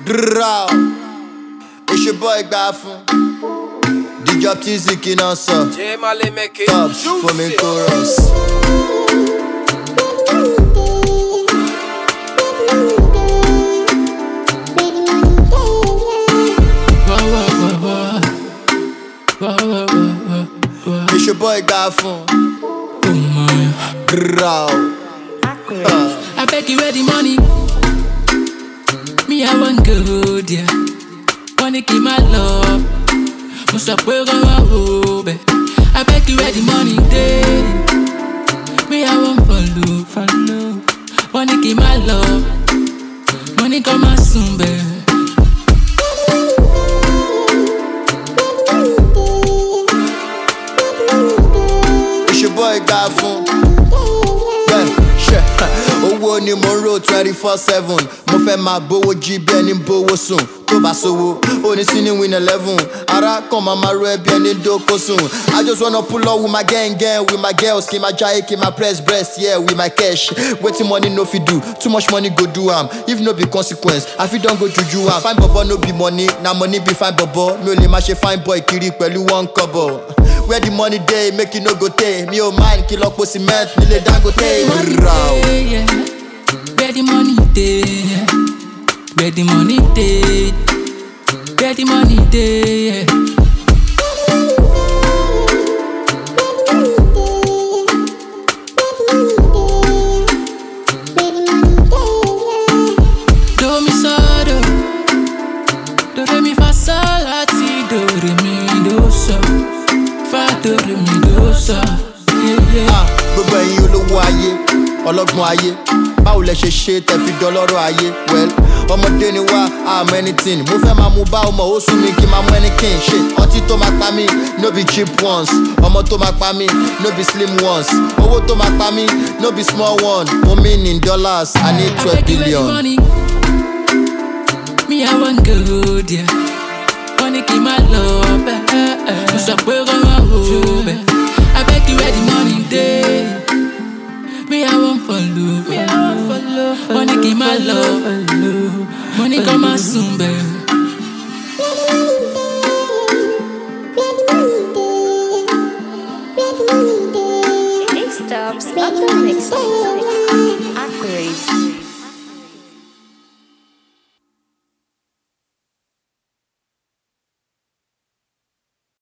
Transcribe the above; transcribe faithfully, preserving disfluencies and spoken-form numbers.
Raw. It's your boy Gafun. The job Tizi Kinasa. Tops for me chorus. It's your boy Gafun. Raw. I beg you where the money. Me I want good, yeah. Wanna keep my love. Must I put on my robe? I beg you where the money day. Me I want follow, follow. Wanna keep my love. Money come out soon, babe. It's your boy Gafun. Owó ni mo ro twenty-four seven. Mo fẹ́ máa bówó jí bí ẹni bówó sùn. Tó bá sówó, ó ní sí ní win eleven. Ara kan máa máa ro ẹbí ẹni dóko sùn. I just wanna pull up with my gang gang, with my girls. Kí ma jáyé, kí ma press breast, yeah, with my cash. Wetin money no fit do, too much money go do am. If no be consequence, I fit don go juju am. Fine bobo no be money, na money be fine bobo. Mi ò lè má ṣe fine boy kiri pẹ̀lú one kobo. Where the money day, make you no go tay. Me oh mind, kill up cement, nílé Dangote. Where the money day, yeah. Where the money day, where the money day, yeah. Do mi so do, do re mi fa sol la ti, do re mi do so, fa do re mi do so, yeah yeah. Ah, gbogbo ẹ̀yin olówó ayé, ọlọ́gbọ́n ayé, báwo lẹ ṣe ṣe tẹ́ fi dọlọ́rọ̀ ayé? Well, ọmọdé ni wá, I'm anything. Mo fẹ́ máa mú bá ọmọ ó sún mi kí n máa mú anything. Ṣé ọtí tó máa pa mí, no be cheap ones. Ọmọ tó máa pa mí, no be slim ones. Owó tó máa pa mí, no be small one. Mo mean in dollars, I need twelve billion. Money. Me I want good, yeah. Money keep my love, eh, eh, eh. Must I put on my robe? I beg you where the money day. Me I want follow, me I want follow, follow. Money keep my love, follow. Money come out soon, babe. Stops,